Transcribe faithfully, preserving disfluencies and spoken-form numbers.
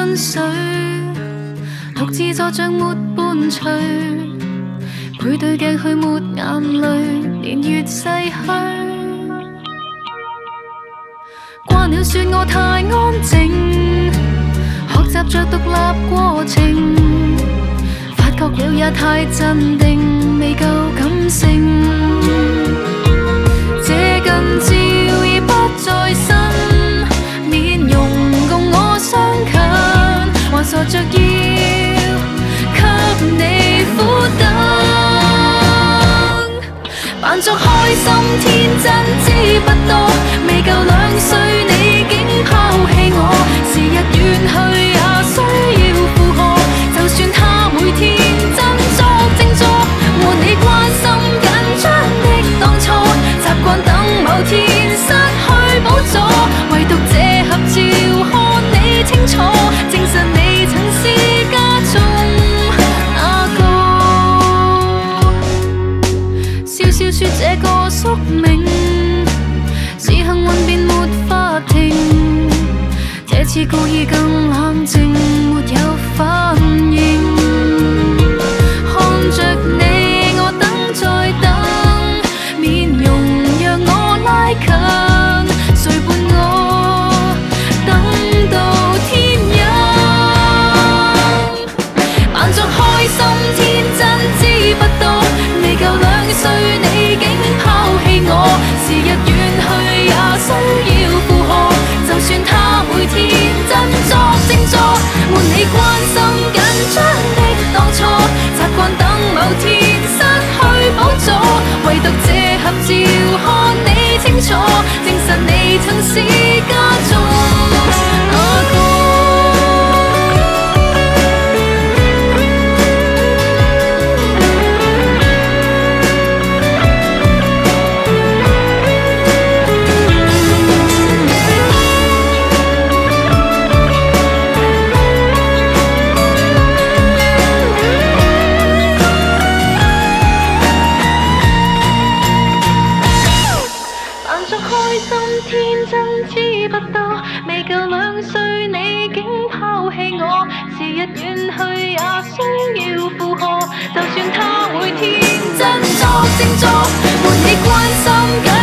跟随，獨自坐像沒伴隨，背對鏡去抹眼淚，年月逝去。慣了說我太安靜，學習着獨立過程，發覺了也太鎮定，未夠感性。這近照已不在身，面容共我相近，還傻着要給你苦等，扮作開心天真知不多，未夠兩歲你竟拋棄我，時日遠去也需要負荷，就算他每天振作靜坐，和你關心緊張的當初，習慣等某天失去寶座，唯獨這合照看你清楚，證實你曾是家中那個。笑笑說這個宿命是幸運便沒法停，這次故意更冷靜，沒有反應。看着你我等再等，面容讓我拉近，誰伴我等到天陰，扮作開心天真知不多，未夠兩歲你竟拋棄我，時日遠去也需要負荷，就算他每天振作靜坐，瞞你關心緊張的當初，習慣等某天失去寶座，唯獨這合照看你清楚，證實你曾是家中那個。天真知不多，未夠兩歲你竟拋棄我，時日遠去也需要負荷，就算他每天振作靜坐，瞞你關心緊